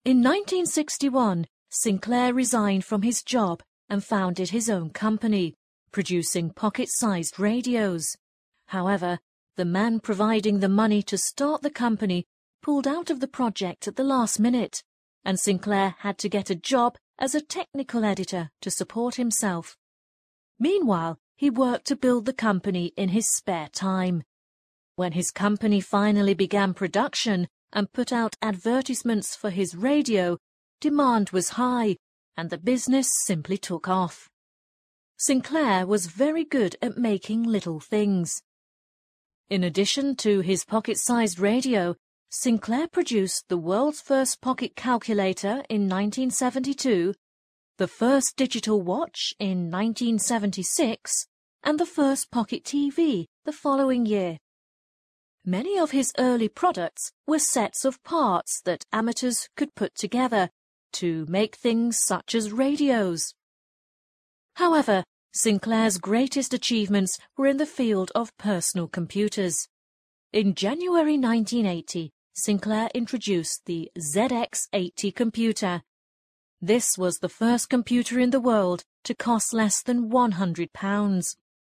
In 1961, Sinclair resigned from his job and founded his own company, producing pocket-sized radios. However, the man providing the money to start the company pulled out of the project at the last minute, and Sinclair had to get a job as a technical editor to support himself. Meanwhile, he worked to build the company in his spare time. When his company finally began production and put out advertisements for his radio, demand was high, and the business simply took off. Sinclair was very good at making little things. In addition to his pocket-sized radio, Sinclair produced the world's first pocket calculator in 1972, the first digital watch in 1976, and the first pocket TV the following year. Many of his early products were sets of parts that amateurs could put together to make things such as radios. However, Sinclair's greatest achievements were in the field of personal computers. In January 1980, Sinclair introduced the ZX80 computer. This was the first computer in the world to cost less than £100.